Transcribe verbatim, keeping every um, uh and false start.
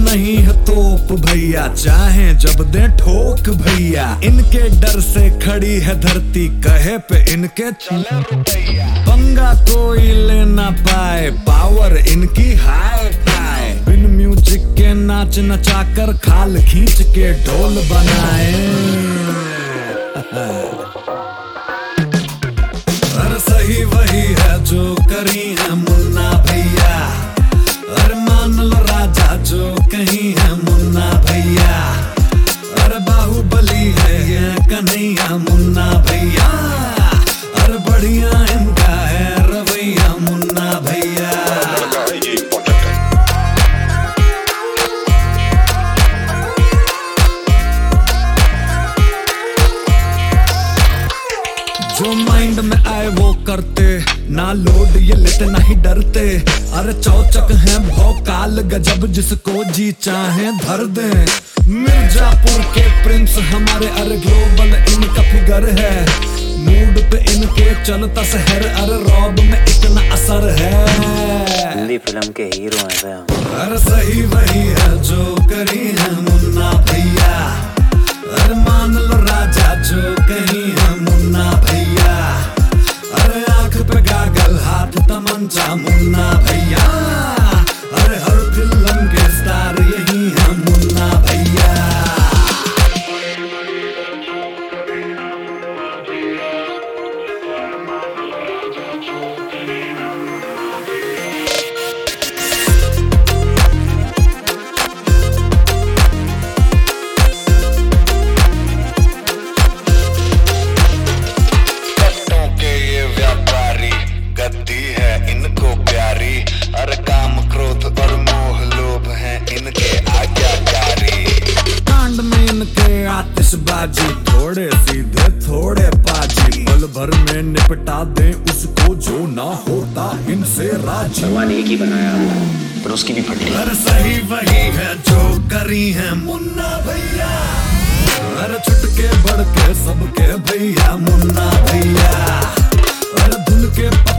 नहीं है तोप भैया, चाहे जब दे ठोक भैया। इनके डर से खड़ी है धरती, कहे पे इनके चले रुपैया। पंगा कोई ले ना पाए, पावर इनकी हाय फाय। बिन म्यूजिक के नाच नचा कर खाल खींच के ढोल बनाए। अरे सही वही है जो करी है मुन्ना भैया, अरे मान लो राजा जो कहीं है मुन्ना भैया। अरे बाहुबली है ये कन्हैया मुन्ना भैया, अरे बढ़िया इनका है रवैया मुन्ना भैया। जो माइंड में आए वो करते, ना लोड ये लेते ना ही डरते। अरे चौचक है भौकाल गजब, जिसको जी चाहे धर दे। मिर्जापुर के प्रिंस हमारे, अरे ग्लोबल इनका फिगर है। मूड पे इनके चलता शहर, अरे रॉब में इतना असर है। हिंदी फिल्म के हीरो हैं। अरे सही वही है जो करी है मुन्ना भैया, अरे मान लो राजा जो कहीं है मुन्ना भैया। अरे आंख पे गागल हाथ तमंचा मुन्ना भैया, अरे हर फिल्म के स्टार यही है मुन्ना भैया। गद्दी है इनको प्यारी, अरे काम क्रोध और मोह लोभ है इनके आज्ञाकारी। कांड में इनके आतिशबाजी, थोड़े सीधे थोड़े पाजी। पल भर में निपटा दे उसको जो ना होता इनसे राजी। भगवान एक ही बनाया पर उसकी भी फटी। अरे सही वही है जो करी है मुन्ना भैया, अरे छुटके बढ़ के सबके भैया मुन्ना भैया। अरे धुन के